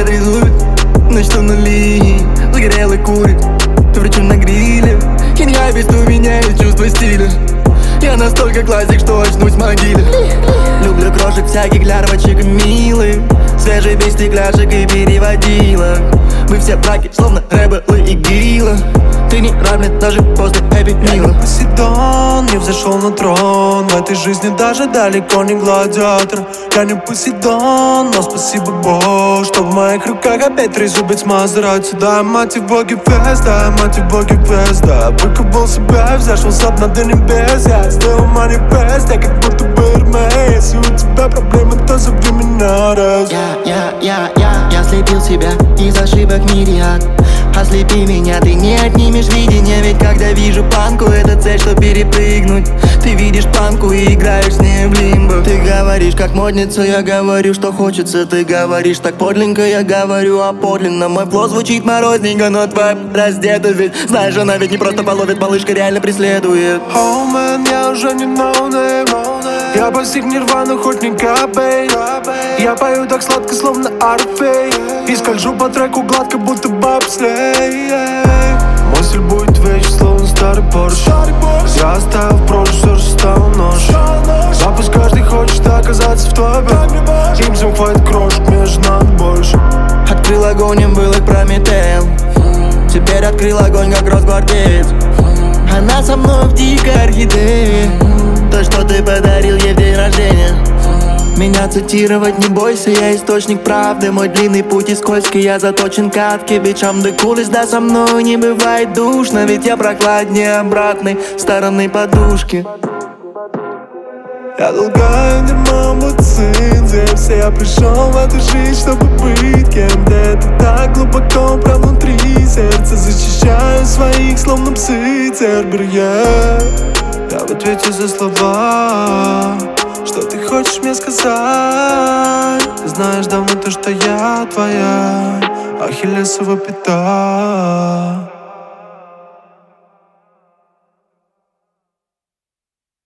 Старый зубит, но что нули, загорел и курит, причем на гриле. Хинья без у меня есть чувство стиля. Я настолько классик, что очнусь в могиле. Люблю крошек всяких лярвочек милых, свежий без стекляшек и переводила. Мы все браки, словно рэбелы и гила. Ты не равен даже после хэппи мила. Я Посейдон, не взошел на трон. В этой жизни даже далеко не гладиатор. Я не Посейдон, но спасибо Богу, что в моих руках опять трезубец Мазерати. Да, мать его гипфест, да, мать его гипфест, да. Выковал себя и взошел с дна до небес. Я сделал манифест, я как будто бы Эрмес. Если у тебя проблемы, то зови меня раз. Я слепил себя из ошибок мириад. Ослепи меня, ты не отнимешь видение. Ведь когда вижу панку, это цель, что перепрыгнуть. Ты видишь панку и играешь с ней в лимбо. Ты говоришь как модница, я говорю, что хочется. Ты говоришь так подлинно, я говорю о подлинном. Мой флоу звучит морозненько, но твой раздета. Ведь знаешь, она ведь не просто половит, малышка реально преследует. Oh man, я уже не ноунейм. Я постиг нирвану, хоть не Кобейн. Я пою так сладко, словно Орфей. И скольжу по треку гладко, будто бобслей. Мой стиль будет вечен, словно старый Порш. Я оставил в прошлом все, что стало нож. Запуск каждый хочет оказаться в топе. Им всем хватит крошек, мне же надо больше. Открыл огонь, им был и Прометеем. Теперь открыл огонь, как Росгвардеец. Она со мной в дикой орхидее. То, что ты подарил ей в день рождения. Меня цитировать не бойся, я источник правды. Мой длинный путь и скользкий, я заточен к катке. Bitch, I'm the coolest, да со мной не бывает душно. Ведь я прохладнее обратной стороны подушки. Я долгаю дерьмом, будто сын Зевса. Я пришел в эту жизнь, чтобы быть кем-то. Это так глубоко, прям внутри сердца. Защищаю своих, словно псы Цербер. Я в ответе за слова, что ты хочешь мне сказать. Ты знаешь давно то, что я твоя Ахиллесова пята.